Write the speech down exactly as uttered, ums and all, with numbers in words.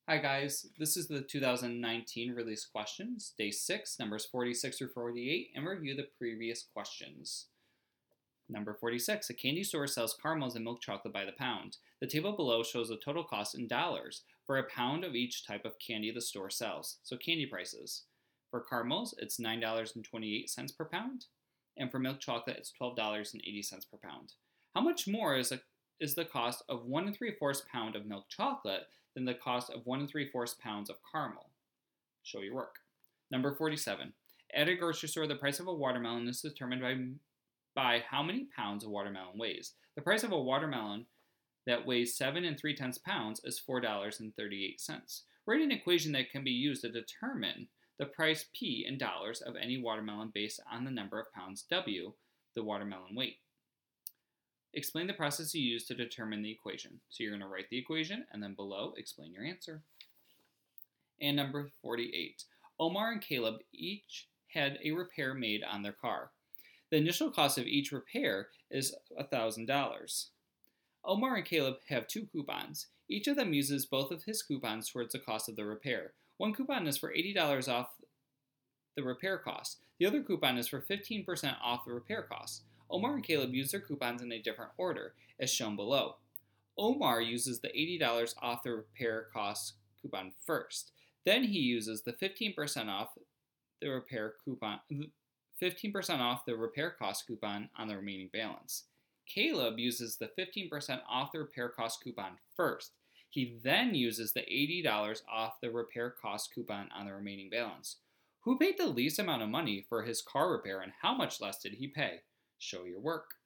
Hi guys, this is the two thousand nineteen release questions, day six, numbers forty-six through forty-eight, and review the previous questions. Number forty-six, a candy store sells caramels and milk chocolate by the pound. The table below shows the total cost in dollars for a pound of each type of candy the store sells. So candy prices. For caramels, it's nine dollars and twenty-eight cents per pound, and for milk chocolate, it's twelve dollars and eighty cents per pound. How much more is a is the cost of one and three fourths pound of milk chocolate than the cost of one and three fourths pounds of caramel? Show your work. Number forty-seven. At a grocery store, the price of a watermelon is determined by, by how many pounds a watermelon weighs. The price of a watermelon that weighs seven and three tenths pounds is four dollars and thirty-eight cents. Write an equation that can be used to determine the price P in dollars of any watermelon based on the number of pounds W, the watermelon weight. Explain the process you use to determine the equation. So you're going to write the equation and then below explain your answer. And number forty-eight. Omar and Caleb each had a repair made on their car. The initial cost of each repair is one thousand dollars. Omar and Caleb have two coupons. Each of them uses both of his coupons towards the cost of the repair. One coupon is for eighty dollars off the repair cost. The other coupon is for fifteen percent off the repair cost. Omar and Caleb use their coupons in a different order, as shown below. Omar uses the eighty dollars off the repair cost coupon first. Then he uses the fifteen percent off the repair coupon, fifteen percent off the repair cost coupon on the remaining balance. Caleb uses the fifteen percent off the repair cost coupon first. He then uses the eighty dollars off the repair cost coupon on the remaining balance. Who paid the least amount of money for his car repair and how much less did he pay? Show your work.